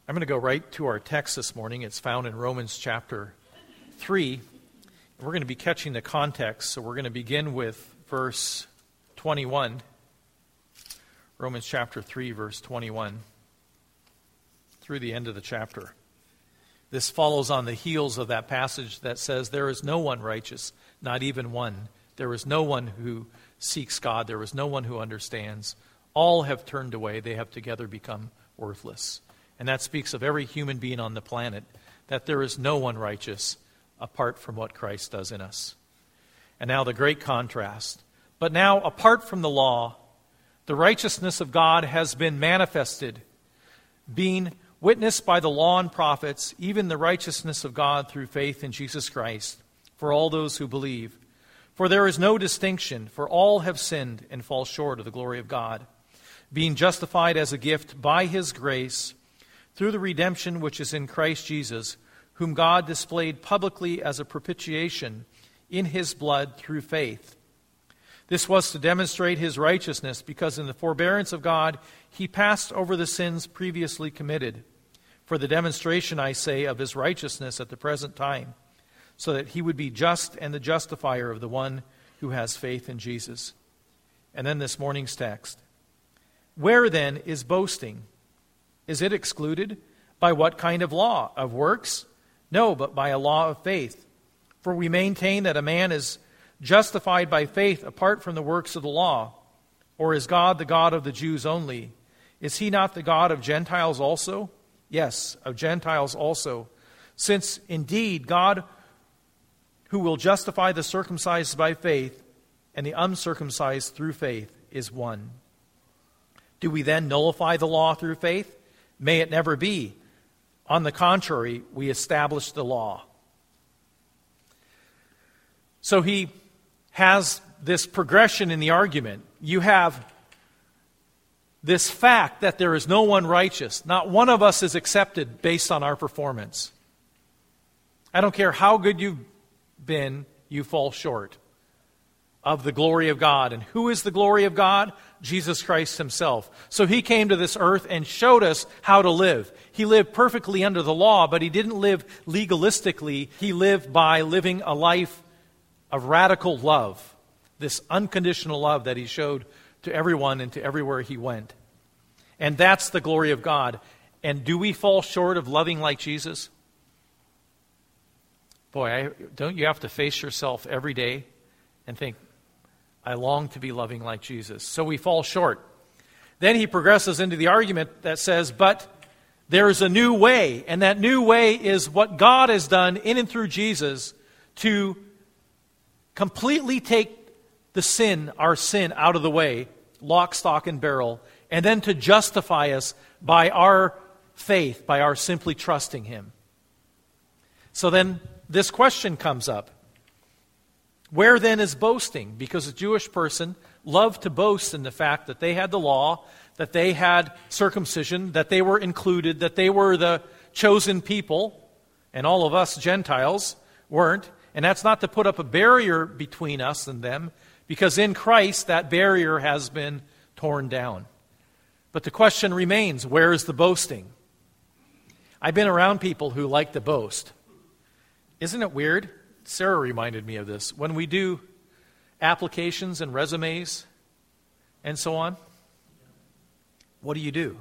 I'm going to go right to our text this morning. It's found in Romans chapter 3. We're going to be catching the context, so we're going to begin with verse 21. Romans chapter 3, verse 21, through the end of the chapter. This follows on the heels of that passage that says, "There is no one righteous, not even one. There is no one who seeks God. There is no one who understands. All have turned away. They have together become worthless." And that speaks of every human being on the planet, that there is no one righteous apart from what Christ does in us. And now the great contrast. "But now, apart from the law, the righteousness of God has been manifested, being witnessed by the law and prophets, even the righteousness of God through faith in Jesus Christ, for all those who believe. For there is no distinction, for all have sinned and fall short of the glory of God, being justified as a gift by His grace, through the redemption which is in Christ Jesus, whom God displayed publicly as a propitiation in His blood through faith. This was to demonstrate His righteousness, because in the forbearance of God He passed over the sins previously committed, for the demonstration, I say, of His righteousness at the present time, so that He would be just and the justifier of the one who has faith in Jesus." And then this morning's text. "Where then is boasting? Is it excluded? By what kind of law? Of works? No, but by a law of faith. For we maintain that a man is justified by faith apart from the works of the law. Or is God the God of the Jews only? Is He not the God of Gentiles also? Yes, of Gentiles also. Since indeed God, who will justify the circumcised by faith and the uncircumcised through faith, is one. Do we then nullify the law through faith? May it never be. On the contrary, we establish the law." So he has this progression in the argument. You have this fact that there is no one righteous. Not one of us is accepted based on our performance. I don't care how good you've been, you fall short of the glory of God. And who is the glory of God? Jesus Christ Himself. So He came to this earth and showed us how to live. He lived perfectly under the law, but He didn't live legalistically. He lived by living a life of radical love, this unconditional love that He showed to everyone and to everywhere He went. And that's the glory of God. And do we fall short of loving like Jesus? Boy, don't you have to face yourself every day and think, I long to be loving like Jesus. So we fall short. Then he progresses into the argument that says, but there is a new way, and that new way is what God has done in and through Jesus to completely take the sin, our sin, out of the way, lock, stock, and barrel, and then to justify us by our faith, by our simply trusting Him. So then this question comes up. Where then is boasting? Because a Jewish person loved to boast in the fact that they had the law, that they had circumcision, that they were included, that they were the chosen people, and all of us Gentiles weren't. And that's not to put up a barrier between us and them, because in Christ that barrier has been torn down. But the question remains, where is the boasting? I've been around people who like to boast. Isn't it weird? Sarah reminded me of this. When we do applications and resumes and so on, what do?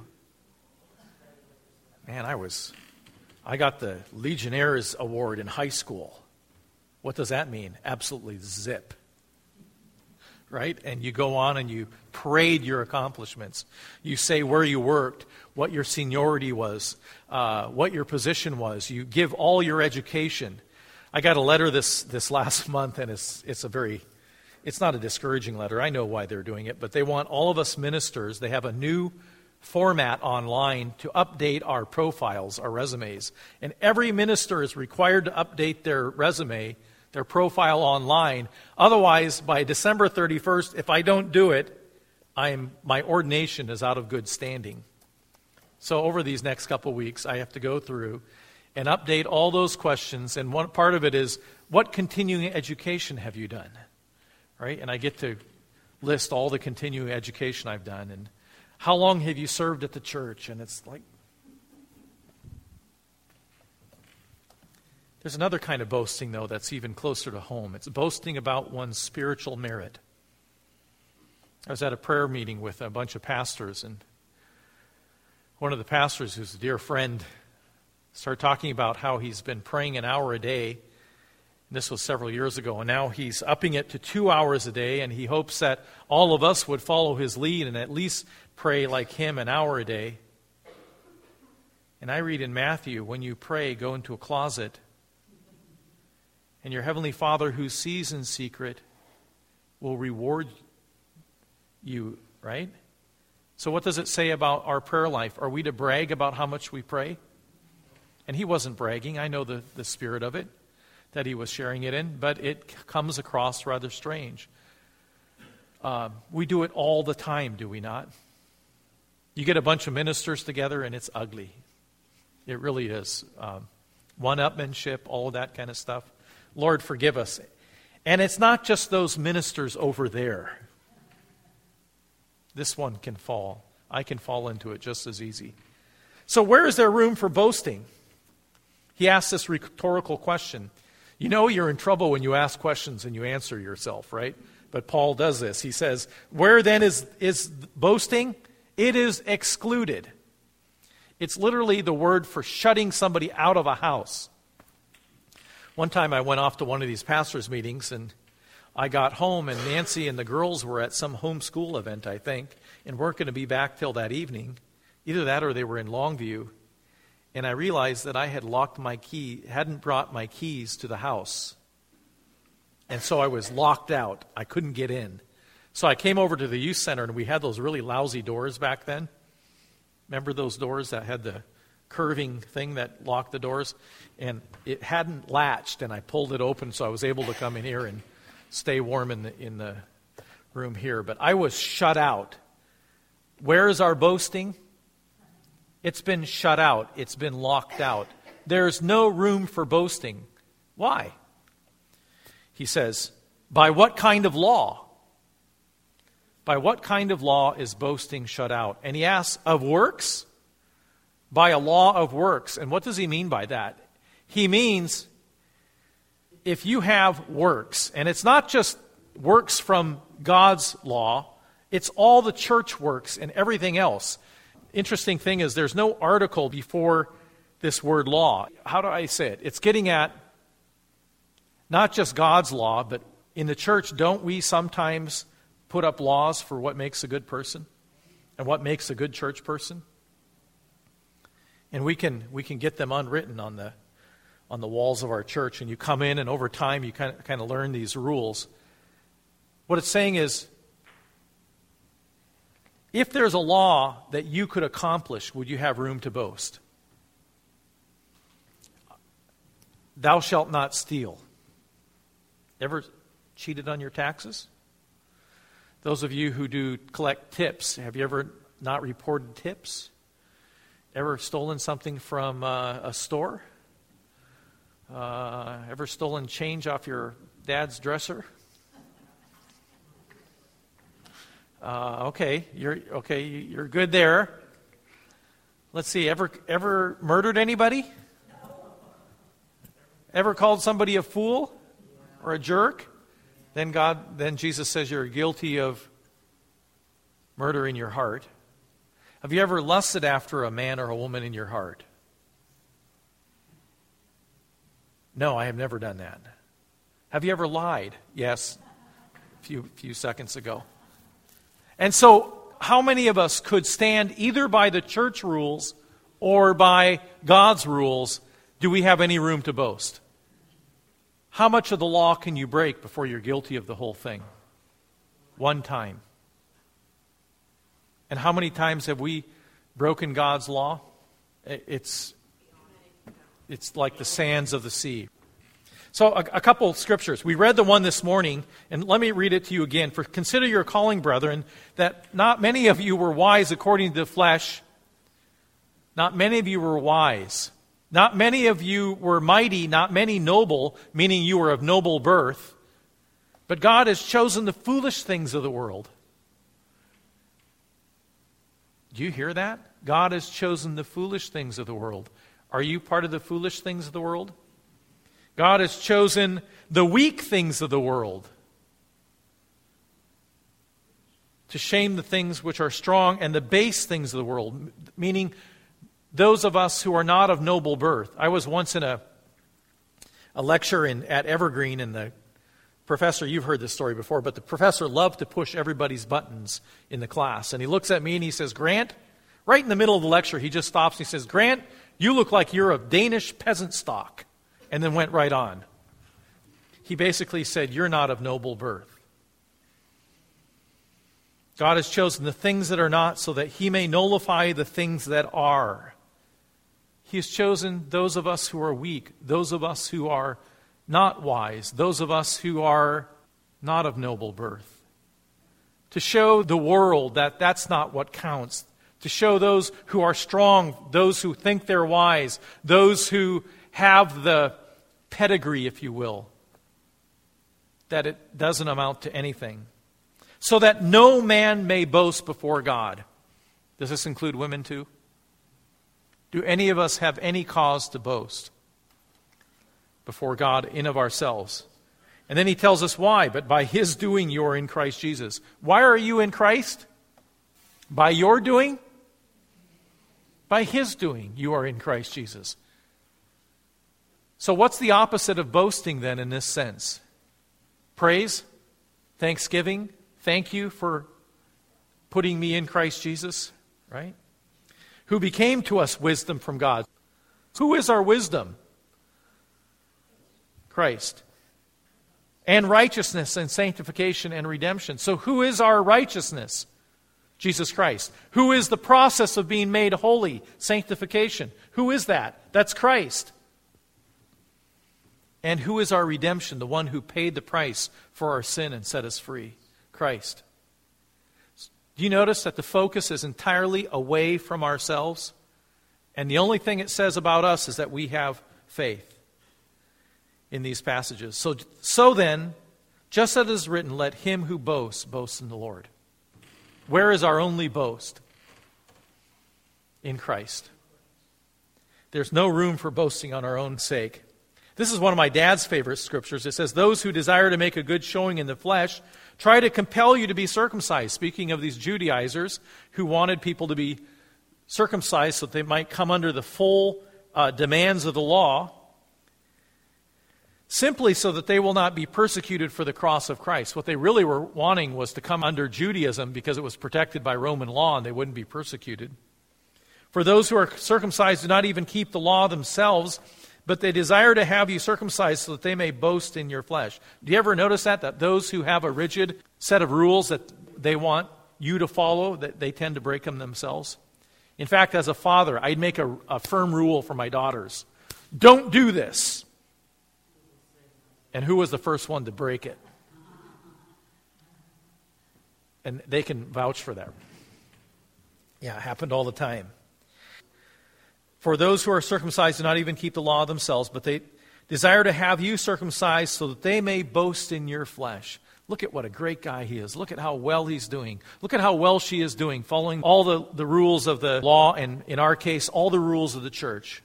Man, I got the Legionnaires Award in high school. What does that mean? Absolutely zip. Right? And you go on and you parade your accomplishments. You say where you worked, what your seniority was, what your position was. You give all your education. I got a letter this last month, and it's not a discouraging letter. I know why they're doing it, but they want all of us ministers. They have a new format online to update our profiles, our resumes. And every minister is required to update their resume, their profile online. Otherwise, by December 31st, if I don't do it, my ordination is out of good standing. So over these next couple weeks, I have to go through and update all those questions. And one part of it is, what continuing education have you done? Right? And I get to list all the continuing education I've done. And how long have you served at the church? And it's like, There's another kind of boasting, though, that's even closer to home. It's boasting about one's spiritual merit. I was at a prayer meeting with a bunch of pastors, and one of the pastors, who's a dear friend, started talking about how he's been praying an hour a day. This was several years ago, and now he's upping it to 2 hours a day, and he hopes that all of us would follow his lead and at least pray like him an hour a day. And I read in Matthew, when you pray, go into a closet, and your heavenly Father who sees in secret will reward you, right? So what does it say about our prayer life? Are we to brag about how much we pray? And he wasn't bragging. I know the spirit of it that he was sharing it in, but it comes across rather strange. We do it all the time, do we not? You get a bunch of ministers together and it's ugly. It really is. One-upmanship, all of that kind of stuff. Lord, forgive us. And it's not just those ministers over there. This one can fall. I can fall into it just as easy. So where is there room for boasting? He asks this rhetorical question. You know you're in trouble when you ask questions and you answer yourself, right? But Paul does this. He says, where then is boasting? It is excluded. It's literally the word for shutting somebody out of a house. One time I went off to one of these pastors' meetings, and I got home, and Nancy and the girls were at some homeschool event, I think, and weren't going to be back till that evening. Either that or they were in Longview. And I realized that I had hadn't brought my keys to the house. And so I was locked out. I couldn't get in. So I came over to the youth center, and we had those really lousy doors back then. Remember those doors that had the curving thing that locked the doors? And it hadn't latched, and I pulled it open so I was able to come in here and stay warm in the room here. But I was shut out. Where is our boasting? It's been shut out. It's been locked out. There's no room for boasting. Why? He says, by what kind of law? By what kind of law is boasting shut out? And he asks, of works? By a law of works. And what does he mean by that? He means if you have works, and it's not just works from God's law, it's all the church works and everything else. Interesting thing is there's no article before this word law. How do I say it? It's getting at not just God's law, but in the church, don't we sometimes put up laws for what makes a good person and what makes a good church person? And we can get them unwritten on the walls of our church, and you come in, and over time you kind of learn these rules. What it's saying is, if there's a law that you could accomplish, would you have room to boast? Thou shalt not steal. Ever cheated on your taxes? Those of you who do collect tips, have you ever not reported tips? Ever stolen something from a store? Ever stolen change off your dad's dresser? Okay, you're good there. Let's see, ever murdered anybody? Ever called somebody a fool or a jerk? Then Jesus says you're guilty of murder in your heart. Have you ever lusted after a man or a woman in your heart? No, I have never done that. Have you ever lied? Yes, a few seconds ago. And so, how many of us could stand either by the church rules or by God's rules? Do we have any room to boast? How much of the law can you break before you're guilty of the whole thing? One time. And how many times have we broken God's law? It's like the sands of the sea. So a couple of scriptures. We read the one this morning, and let me read it to you again. For consider your calling, brethren, that not many of you were wise according to the flesh. Not many of you were wise. Not many of you were mighty, not many noble, meaning you were of noble birth. But God has chosen the foolish things of the world. Do you hear that? God has chosen the foolish things of the world. Are you part of the foolish things of the world? God has chosen the weak things of the world to shame the things which are strong, and the base things of the world, meaning those of us who are not of noble birth. I was once in a lecture at Evergreen, and the professor, you've heard this story before, but the professor loved to push everybody's buttons in the class. And he looks at me and he says, Grant, right in the middle of the lecture, he just stops and he says, Grant, you look like you're of Danish peasant stock. And then went right on. He basically said, you're not of noble birth. God has chosen the things that are not so that he may nullify the things that are. He has chosen those of us who are weak, those of us who are not wise, those of us who are not of noble birth, to show the world that that's not what counts, to show those who are strong, those who think they're wise, those who have the pedigree, if you will, that it doesn't amount to anything, so that no man may boast before God. Does this include women too? Do any of us have any cause to boast before God in of ourselves? And then he tells us why. But by his doing you are in Christ Jesus. Why are you in Christ? By your doing? By his doing you are in Christ Jesus. So what's the opposite of boasting then in this sense? Praise? Thanksgiving? Thank you for putting me in Christ Jesus, right? Who became to us wisdom from God. Who is our wisdom? Christ. And righteousness and sanctification and redemption. So who is our righteousness? Jesus Christ. Who is the process of being made holy? Sanctification. Who is that? That's Christ. And who is our redemption? The one who paid the price for our sin and set us free. Christ. Do you notice that the focus is entirely away from ourselves? And the only thing it says about us is that we have faith in these passages. So then, just as it is written, let him who boasts, boast in the Lord. Where is our only boast? In Christ. There's no room for boasting on our own sake. This is one of my dad's favorite scriptures. It says, those who desire to make a good showing in the flesh try to compel you to be circumcised. Speaking of these Judaizers who wanted people to be circumcised so that they might come under the full demands of the law, simply so that they will not be persecuted for the cross of Christ. What they really were wanting was to come under Judaism because it was protected by Roman law and they wouldn't be persecuted. For those who are circumcised do not even keep the law themselves, but they desire to have you circumcised so that they may boast in your flesh. Do you ever notice that those who have a rigid set of rules that they want you to follow, that they tend to break them themselves? In fact, as a father, I'd make a firm rule for my daughters. Don't do this. And who was the first one to break it? And they can vouch for that. Yeah, it happened all the time. For those who are circumcised do not even keep the law themselves, but they desire to have you circumcised so that they may boast in your flesh. Look at what a great guy he is. Look at how well he's doing. Look at how well she is doing, following all the rules of the law, and in our case, all the rules of the church.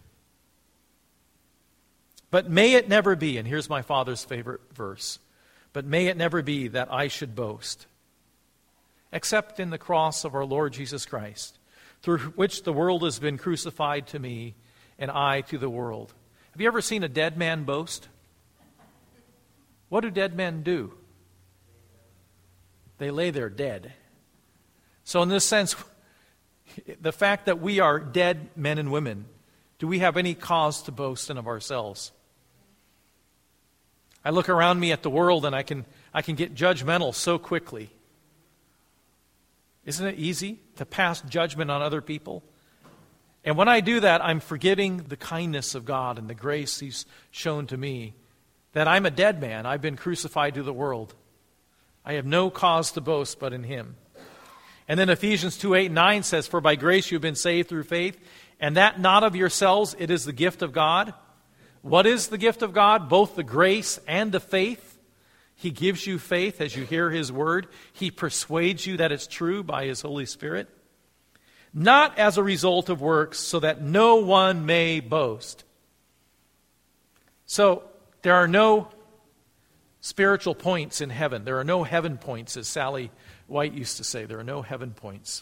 But may it never be, and here's my father's favorite verse, but may it never be that I should boast, except in the cross of our Lord Jesus Christ, through which the world has been crucified to me, and I to the world. Have you ever seen a dead man boast? What do dead men do? They lay there dead. So in this sense, the fact that we are dead men and women, do we have any cause to boast in of ourselves? I look around me at the world and I can get judgmental so quickly. Isn't it easy to pass judgment on other people? And when I do that, I'm forgetting the kindness of God and the grace He's shown to me, that I'm a dead man. I've been crucified to the world. I have no cause to boast but in Him. And then Ephesians 2:8-9 says, for by grace you have been saved through faith, and that not of yourselves, it is the gift of God. What is the gift of God? Both the grace and the faith. He gives you faith as you hear His word. He persuades you that it's true by His Holy Spirit. Not as a result of works, so that no one may boast. So, there are no spiritual points in heaven. There are no heaven points, as Sally White used to say. There are no heaven points.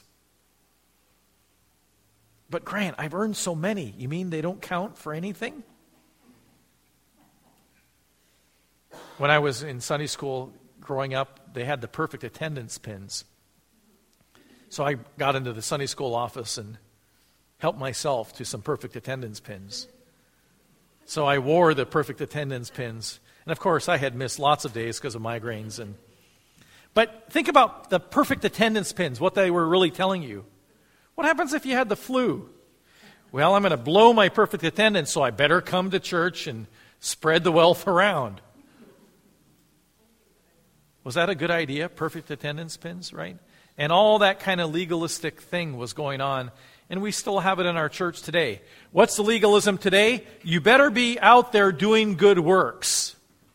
But Grant, I've earned so many. You mean they don't count for anything? When I was in Sunday school growing up, they had the perfect attendance pins. So I got into the Sunday school office and helped myself to some perfect attendance pins. So I wore the perfect attendance pins. And of course, I had missed lots of days because of migraines. But think about the perfect attendance pins, what they were really telling you. What happens if you had the flu? Well, I'm going to blow my perfect attendance, so I better come to church and spread the wealth around. Was that a good idea? Perfect attendance pins, right? And all that kind of legalistic thing was going on. And we still have it in our church today. What's the legalism today? You better be out there doing good works.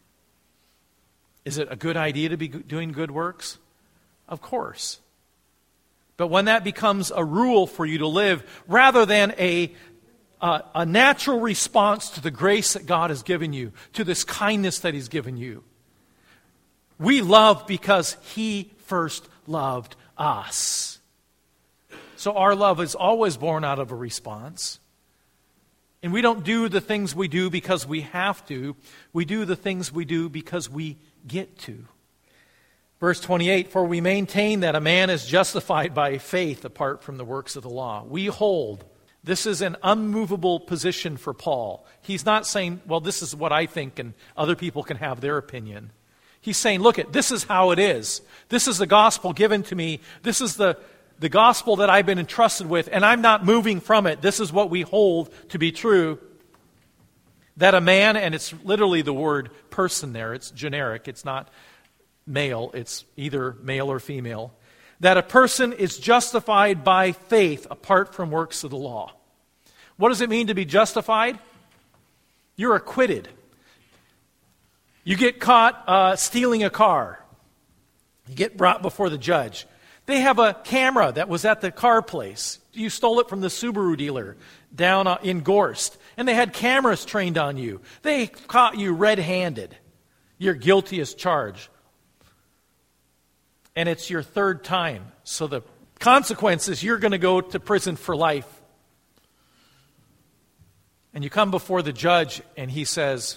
Is it a good idea to be doing good works? Of course. But when that becomes a rule for you to live, rather than a natural response to the grace that God has given you, to this kindness that He's given you, we love because He first loved us. So our love is always born out of a response. And we don't do the things we do because we have to. We do the things we do because we get to. Verse 28, for we maintain that a man is justified by faith apart from the works of the law. We hold. This is an unmovable position for Paul. He's not saying, well, this is what I think and other people can have their opinion. He's saying, look, this is how it is. This is the gospel given to me. This is the gospel that I've been entrusted with, and I'm not moving from it. This is what we hold to be true. That a man, and it's literally the word person there, it's generic, it's not male, it's either male or female, that a person is justified by faith apart from works of the law. What does it mean to be justified? You're acquitted. You get caught stealing a car. You get brought before the judge. They have a camera that was at the car place. You stole it from the Subaru dealer down in Gorst. And they had cameras trained on you. They caught you red-handed. You're guilty as charged. And it's your third time. So the consequence is you're going to go to prison for life. And you come before the judge and he says,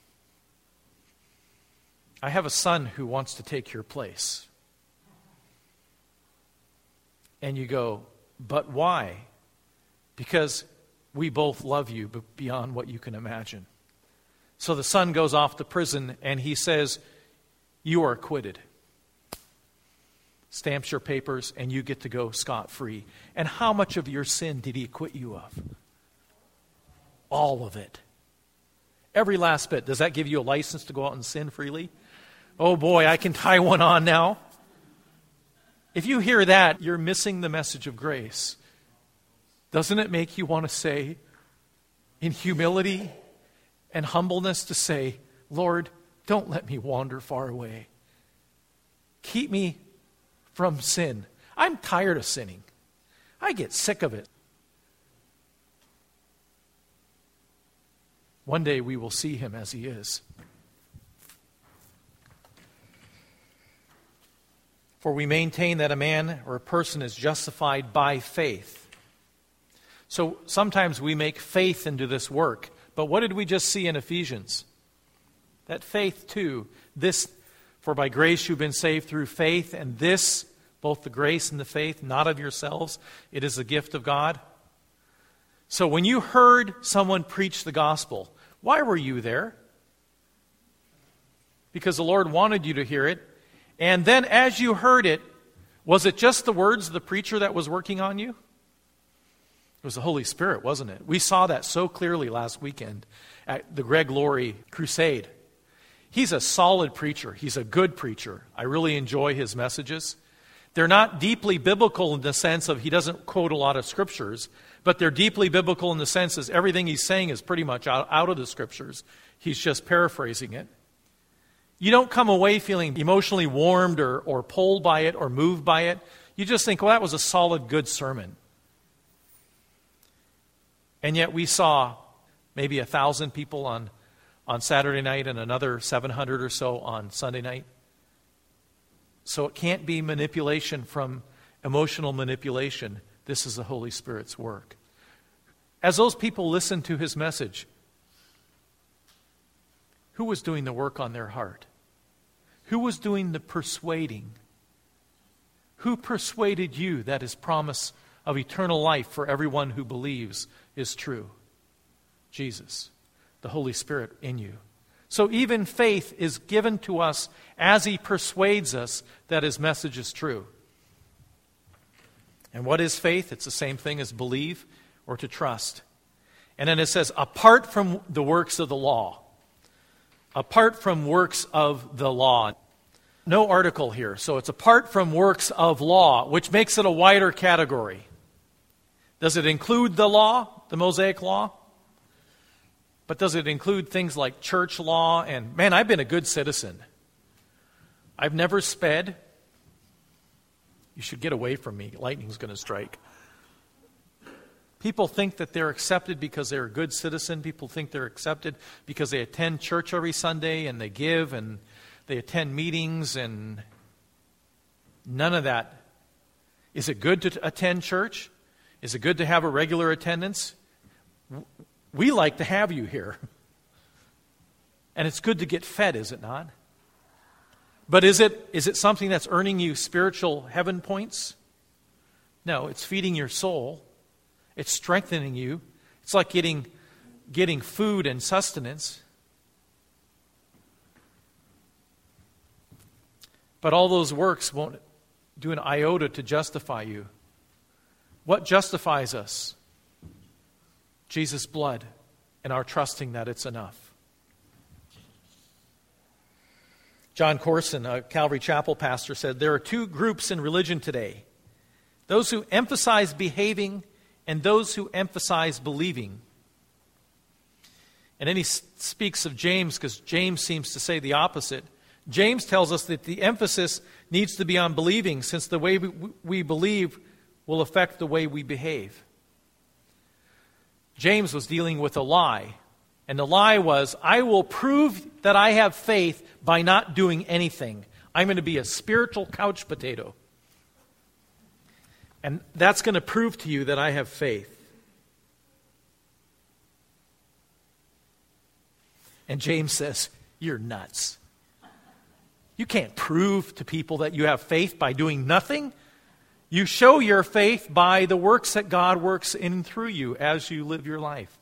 I have a son who wants to take your place. And you go, but why? Because we both love you beyond what you can imagine. So the son goes off to prison and he says, you are acquitted. Stamps your papers and you get to go scot-free. And how much of your sin did he acquit you of? All of it. Every last bit. Does that give you a license to go out and sin freely? Oh boy, I can tie one on now. If you hear that, you're missing the message of grace. Doesn't it make you want to say, in humility and humbleness, to say, Lord, don't let me wander far away. Keep me from sin. I'm tired of sinning. I get sick of it. One day we will see him as he is. For we maintain that a man or a person is justified by faith. So sometimes we make faith into this work. But what did we just see in Ephesians? That faith too, this, for by grace you've been saved through faith, and this, both the grace and the faith, not of yourselves, it is a gift of God. So when you heard someone preach the gospel, why were you there? Because the Lord wanted you to hear it. And then as you heard it, was it just the words of the preacher that was working on you? It was the Holy Spirit, wasn't it? We saw that so clearly last weekend at the Greg Laurie crusade. He's a solid preacher. He's a good preacher. I really enjoy his messages. They're not deeply biblical in the sense of he doesn't quote a lot of scriptures, but they're deeply biblical in the sense that everything he's saying is pretty much out of the scriptures. He's just paraphrasing it. You don't come away feeling emotionally warmed or pulled by it or moved by it. You just think, well, that was a solid, good sermon. And yet we saw maybe 1,000 people on on Saturday night and another 700 or so on Sunday night. So it can't be manipulation from emotional manipulation. This is the Holy Spirit's work. As those people listened to his message, who was doing the work on their heart? Who was doing the persuading? Who persuaded you that his promise of eternal life for everyone who believes is true? Jesus, the Holy Spirit in you. So even faith is given to us as he persuades us that his message is true. And what is faith? It's the same thing as believe or to trust. And then it says, apart from the works of the law. Apart from works of the law. No article here, so it's apart from works of law, which makes it a wider category. Does it include the law, the Mosaic law? But does it include things like church law? And man, I've been a good citizen. I've never sped. You should get away from me. Lightning's going to strike. People think that they're accepted because they're a good citizen. People think they're accepted because they attend church every Sunday and they give and they attend meetings, and none of that. Is it good to attend church? Is it good to have a regular attendance? We like to have you here. And it's good to get fed, is it not? But is it something that's earning you spiritual heaven points? No, it's feeding your soul. It's strengthening you. It's like getting food and sustenance. But all those works won't do an iota to justify you. What justifies us? Jesus' blood and our trusting that it's enough. John Corson, a Calvary Chapel pastor, said, there are two groups in religion today. Those who emphasize behaving and those who emphasize believing. And then he speaks of James, because James seems to say the opposite. James tells us that the emphasis needs to be on believing, since the way we believe will affect the way we behave. James was dealing with a lie. And the lie was, I will prove that I have faith by not doing anything. I'm going to be a spiritual couch potato. And that's going to prove to you that I have faith. And James says, you're nuts. You can't prove to people that you have faith by doing nothing. You show your faith by the works that God works in and through you as you live your life.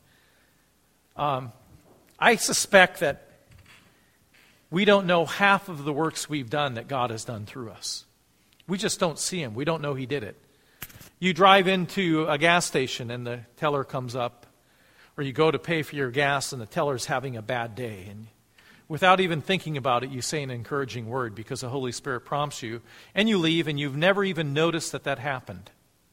I suspect that we don't know half of the works we've done that God has done through us. We just don't see him. We don't know he did it. You drive into a gas station and the teller comes up, or you go to pay for your gas and the teller's having a bad day, and without even thinking about it, you say an encouraging word because the Holy Spirit prompts you, and you leave, and you've never even noticed that that happened.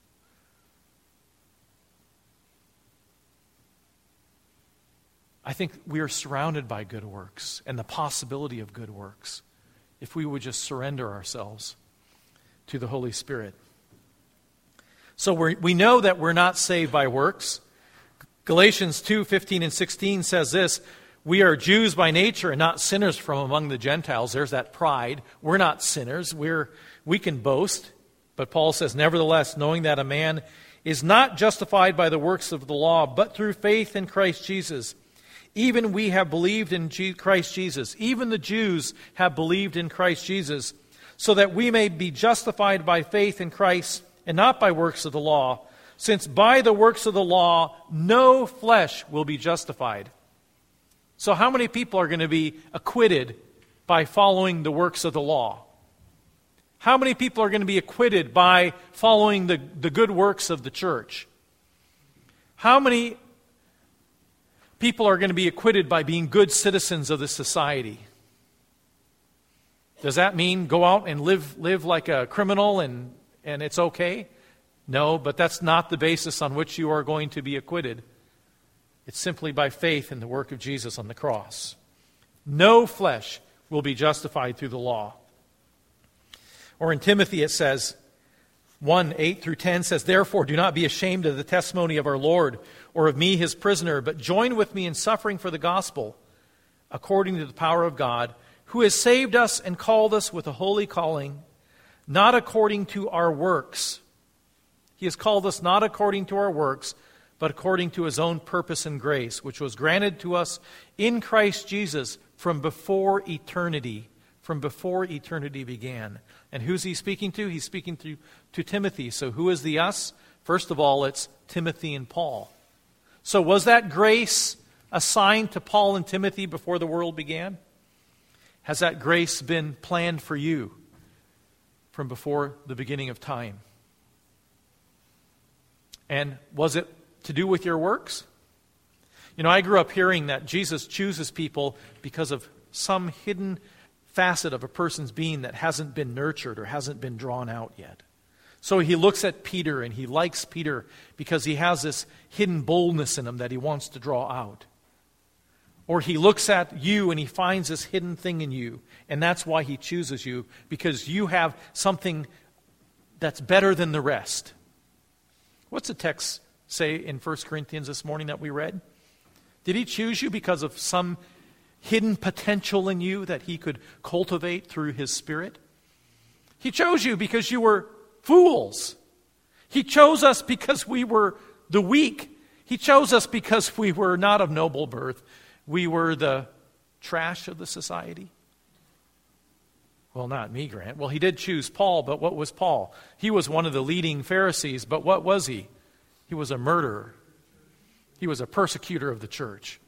I think we are surrounded by good works and the possibility of good works if we would just surrender ourselves to the Holy Spirit. So we know that we're not saved by works. Galatians 2:15 and 16 says this, we are Jews by nature and not sinners from among the Gentiles. There's that pride. We're not sinners. We can boast. But Paul says, nevertheless, knowing that a man is not justified by the works of the law, but through faith in Christ Jesus. Even we have believed in Christ Jesus. Even the Jews have believed in Christ Jesus, so that we may be justified by faith in Christ and not by works of the law, since by the works of the law no flesh will be justified. So how many people are going to be acquitted by following the works of the law? How many people are going to be acquitted by following the good works of the church? How many people are going to be acquitted by being good citizens of the society? Does that mean go out and live like a criminal and it's okay? No, but that's not the basis on which you are going to be acquitted. It's simply by faith in the work of Jesus on the cross. No flesh will be justified through the law. Or in Timothy it says, 1:8-10 says, therefore do not be ashamed of the testimony of our Lord or of me his prisoner, but join with me in suffering for the gospel, according to the power of God, who has saved us and called us with a holy calling, not according to our works. He has called us not according to our works, but according to his own purpose and grace, which was granted to us in Christ Jesus from before eternity began. And who's he speaking to? He's speaking to Timothy. So who is the us? First of all, it's Timothy and Paul. So was that grace assigned to Paul and Timothy before the world began? Has that grace been planned for you from before the beginning of time? And was it to do with your works? You know, I grew up hearing that Jesus chooses people because of some hidden facet of a person's being that hasn't been nurtured or hasn't been drawn out yet. So he looks at Peter and he likes Peter because he has this hidden boldness in him that he wants to draw out. Or he looks at you and he finds this hidden thing in you, and that's why he chooses you, because you have something that's better than the rest. What's the text say in 1 Corinthians this morning that we read? Did he choose you because of some hidden potential in you that he could cultivate through his Spirit? He chose you because you were fools. He chose us because we were the weak. He chose us because we were not of noble birth. We were the trash of the society. Well, not me, Grant. Well, he did choose Paul, but what was Paul? He was one of the leading Pharisees, but what was he? He was a murderer. He was a persecutor of the church.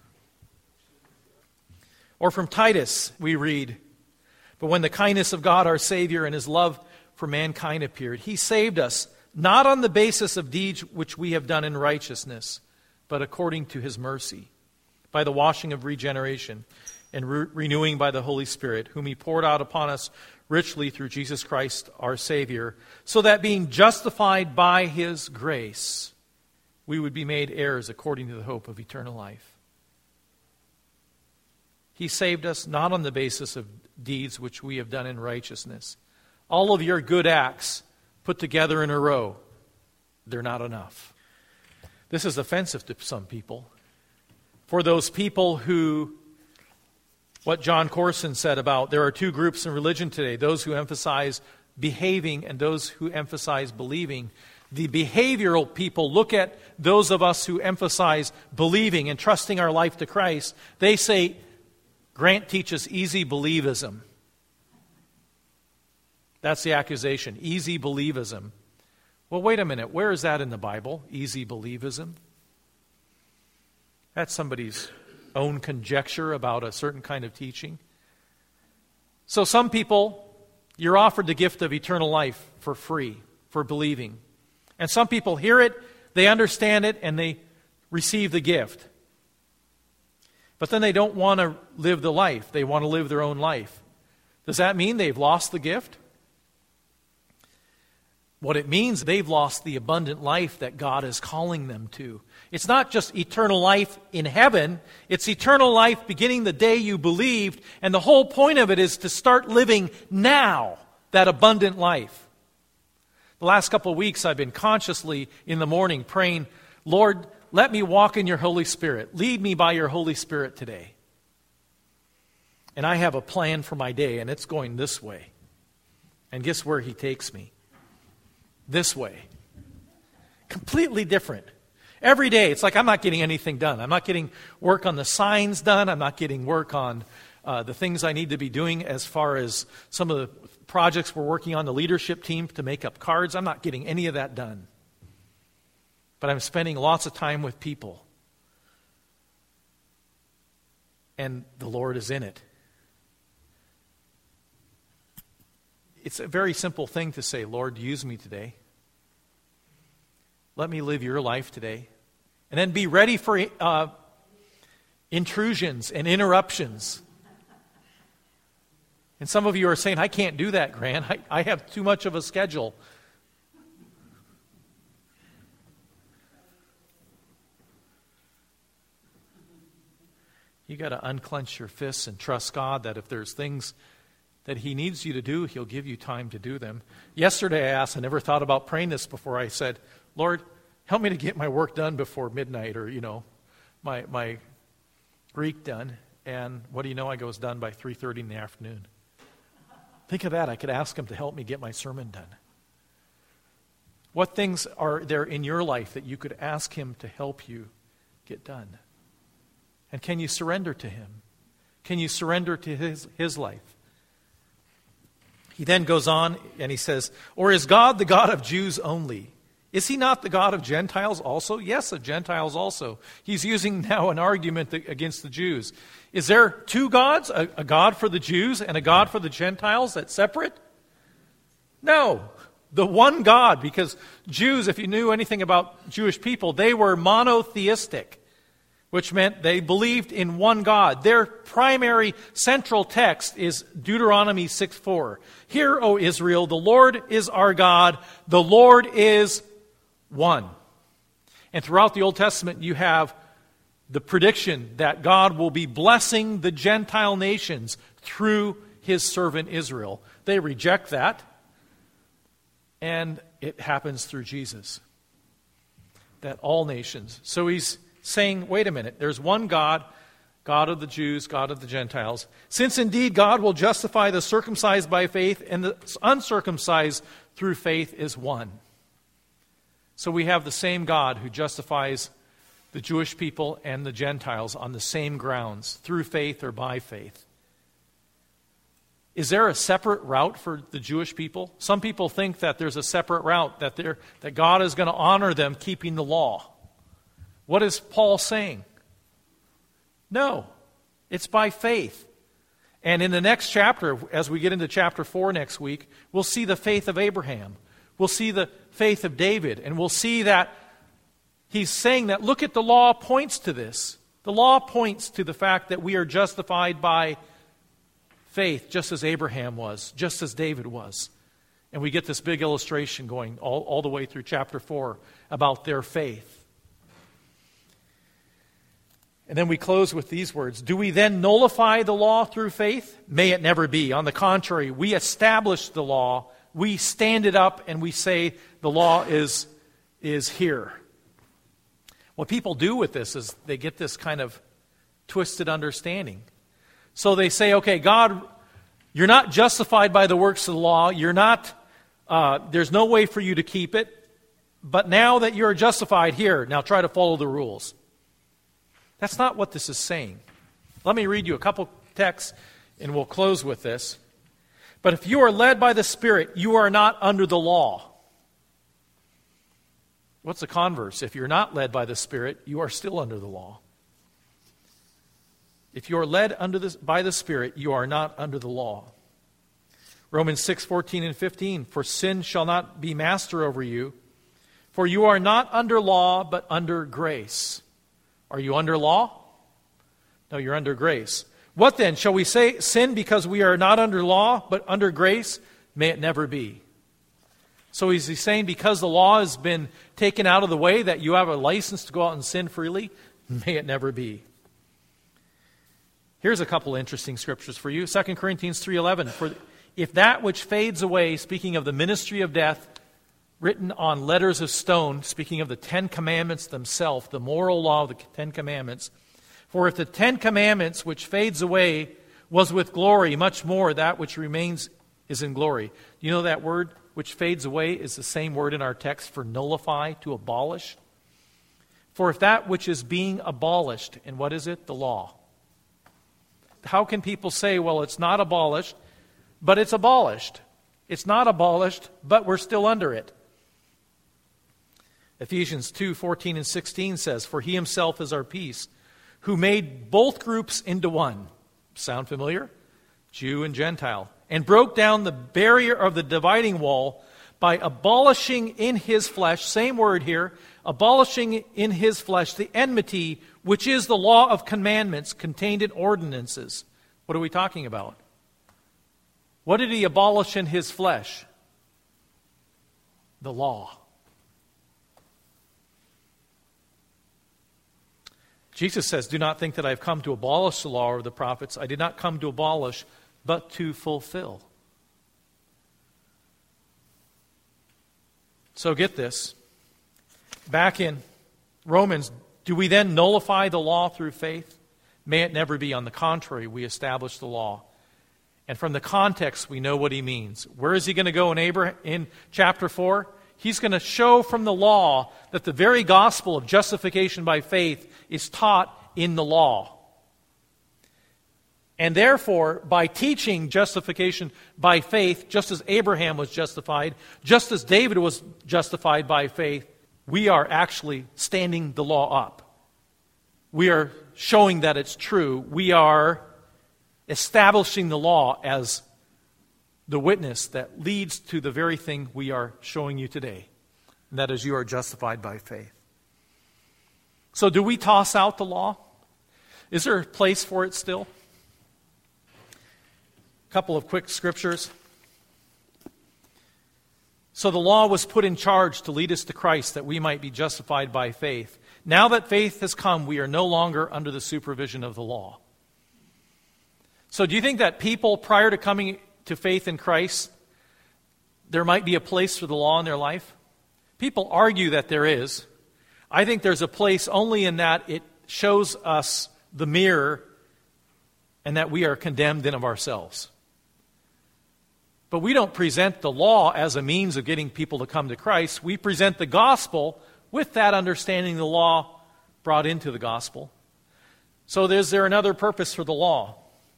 Or from Titus, we read, "But when the kindness of God our Savior and his love for mankind appeared, he saved us, not on the basis of deeds which we have done in righteousness, but according to his mercy, by the washing of regeneration and renewing by the Holy Spirit, whom he poured out upon us richly through Jesus Christ our Savior, so that being justified by his grace, we would be made heirs according to the hope of eternal life." He saved us not on the basis of deeds which we have done in righteousness. All of your good acts put together in a row, they're not enough. This is offensive to some people. For those people who, what John Corson said about, there are two groups in religion today, those who emphasize behaving and those who emphasize believing. The behavioral people look at those of us who emphasize believing and trusting our life to Christ. They say, Grant teaches easy believism. That's the accusation, easy believism. Well, wait a minute, where is that in the Bible, easy believism? That's somebody's own conjecture about a certain kind of teaching. So some people, you're offered the gift of eternal life for free, for believing. And some people hear it, they understand it, and they receive the gift. But then they don't want to live the life. They want to live their own life. Does that mean they've lost the gift? What it means, they've lost the abundant life that God is calling them to. It's not just eternal life in heaven. It's eternal life beginning the day you believed. And the whole point of it is to start living now that abundant life. The last couple of weeks I've been consciously in the morning praying, Lord, let me walk in your Holy Spirit. Lead me by your Holy Spirit today. And I have a plan for my day, and it's going this way. And guess where he takes me? This way. Completely different. Every day, it's like I'm not getting anything done. I'm not getting work on the signs done. I'm not getting work on the things I need to be doing as far as some of the projects we're working on, the leadership team to make up cards. I'm not getting any of that done. But I'm spending lots of time with people. And the Lord is in it. It's a very simple thing to say, Lord, use me today. Let me live your life today. And then be ready for intrusions and interruptions. And some of you are saying, I can't do that, Grant. I have too much of a schedule. You got to unclench your fists and trust God that if there's things that he needs you to do, he'll give you time to do them. Yesterday I asked, I never thought about praying this before. I said, Lord, help me to get my work done before midnight, or, my Greek done. And what do you know? I go, it's done by 3:30 in the afternoon. Think of that. I could ask him to help me get my sermon done. What things are there in your life that you could ask him to help you get done? And can you surrender to him? Can you surrender to his life? He then goes on and he says, or is God the God of Jews only? Is he not the God of Gentiles also? Yes, of Gentiles also. He's using now an argument against the Jews. Is there two gods? A God for the Jews and a God for the Gentiles that's separate? No. The one God, because Jews, if you knew anything about Jewish people, they were monotheistic, which meant they believed in one God. Their primary central text is Deuteronomy 6:4. Hear, O Israel, the Lord is our God, the Lord is one. And throughout the Old Testament, you have the prediction that God will be blessing the Gentile nations through his servant Israel. They reject that, and it happens through Jesus. That all nations. So he's saying, wait a minute, there's one God, God of the Jews, God of the Gentiles. Since indeed God will justify the circumcised by faith and the uncircumcised through faith is one. So we have the same God who justifies the Jewish people and the Gentiles on the same grounds, through faith or by faith. Is there a separate route for the Jewish people? Some people think that there's a separate route, that God is going to honor them keeping the law. What is Paul saying? No, it's by faith. And in the next chapter, as we get into chapter 4 next week, we'll see the faith of Abraham. We'll see the faith of David. And we'll see that he's saying that, look at the law points to this. The law points to the fact that we are justified by faith, just as Abraham was, just as David was. And we get this big illustration going all the way through chapter 4 about their faith. And then we close with these words. Do we then nullify the law through faith? May it never be. On the contrary, we establish the law. We stand it up and we say the law is here. What people do with this is they get this kind of twisted understanding. So they say, okay, God, you're not justified by the works of the law. You're not, there's no way for you to keep it. But now that you're justified here, now try to follow the rules. That's not what this is saying. Let me read you a couple texts and we'll close with this. But if you are led by the Spirit, you are not under the law. What's the converse? If you're not led by the Spirit, you are still under the law. If you are led by the Spirit, you are not under the law. Romans 6:14 and 15. For sin shall not be master over you, for you are not under law, but under grace. Are you under law? No, you're under grace. What then? Shall we say sin because we are not under law, but under grace? May it never be. So is he saying because the law has been taken out of the way that you have a license to go out and sin freely? May it never be. Here's a couple interesting scriptures for you. 2 Corinthians 3:11. For if that which fades away, speaking of the ministry of death, written on letters of stone, speaking of the 10 Commandments themselves, the moral law of the 10 Commandments. For if the 10 Commandments which fades away was with glory, much more that which remains is in glory. Do you know that word which fades away is the same word in our text for nullify, to abolish? For if that which is being abolished, and what is it? The law. How can people say, well, it's not abolished, but it's abolished? It's not abolished, but we're still under it. Ephesians 2:14 and 16 says, for he himself is our peace, who made both groups into one. Sound familiar? Jew and Gentile. And broke down the barrier of the dividing wall by abolishing in his flesh, same word here, abolishing in his flesh the enmity, which is the law of commandments contained in ordinances. What are we talking about? What did he abolish in his flesh? The law. Jesus says, do not think that I have come to abolish the law or the prophets. I did not come to abolish, but to fulfill. So get this. Back in Romans, do we then nullify the law through faith? May it never be. On the contrary, we establish the law. And from the context, we know what he means. Where is he going to go in chapter 4? He's going to show from the law that the very gospel of justification by faith is taught in the law. And therefore, by teaching justification by faith, just as Abraham was justified, just as David was justified by faith, we are actually standing the law up. We are showing that it's true. We are establishing the law as the witness that leads to the very thing we are showing you today. And that is, you are justified by faith. So do we toss out the law? Is there a place for it still? A couple of quick scriptures. So the law was put in charge to lead us to Christ that we might be justified by faith. Now that faith has come, we are no longer under the supervision of the law. So do you think that people, prior to coming to faith in Christ, there might be a place for the law in their life? People argue that there is. I think there's a place only in that it shows us the mirror and that we are condemned in of ourselves. But we don't present the law as a means of getting people to come to Christ. We present the gospel with that understanding the law brought into the gospel. So is there another purpose for the law?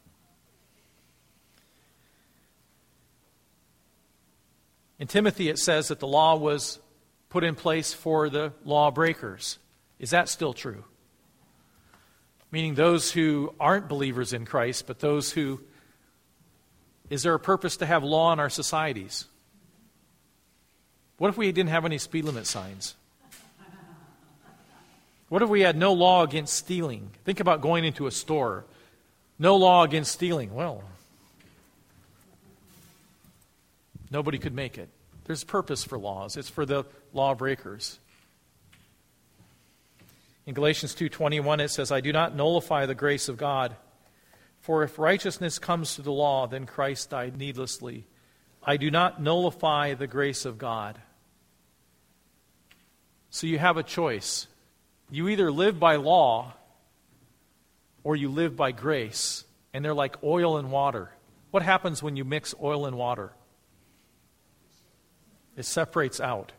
In Timothy it says that the law was put in place for the lawbreakers. Is that still true? Meaning those who aren't believers in Christ, but those who... Is there a purpose to have law in our societies? What if we didn't have any speed limit signs? What if we had no law against stealing? Think about going into a store. No law against stealing. Well, nobody could make it. There's purpose for laws. It's for the lawbreakers. In Galatians 2:21 it says, I do not nullify the grace of God. For if righteousness comes through the law, then Christ died needlessly. I do not nullify the grace of God. So you have a choice. You either live by law or you live by grace. And they're like oil and water. What happens when you mix oil and water? It separates out.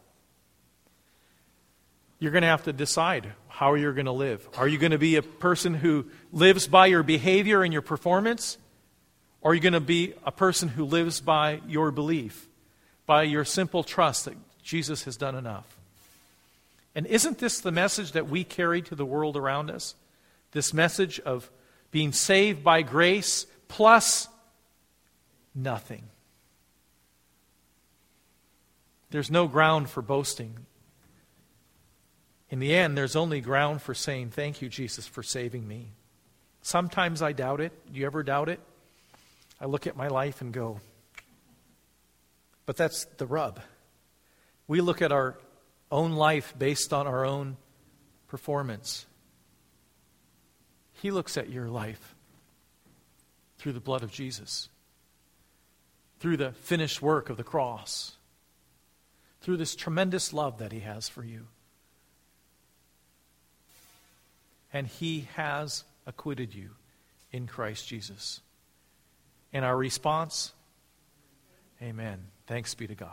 You're going to have to decide how you're going to live. Are you going to be a person who lives by your behavior and your performance? Or are you going to be a person who lives by your belief, by your simple trust that Jesus has done enough? And isn't this the message that we carry to the world around us? This message of being saved by grace plus nothing. There's no ground for boasting. In the end, there's only ground for saying, thank you, Jesus, for saving me. Sometimes I doubt it. Do you ever doubt it? I look at my life and go, but that's the rub. We look at our own life based on our own performance. He looks at your life through the blood of Jesus, through the finished work of the cross, through this tremendous love that He has for you. And He has acquitted you in Christ Jesus. And our response? Amen. Thanks be to God.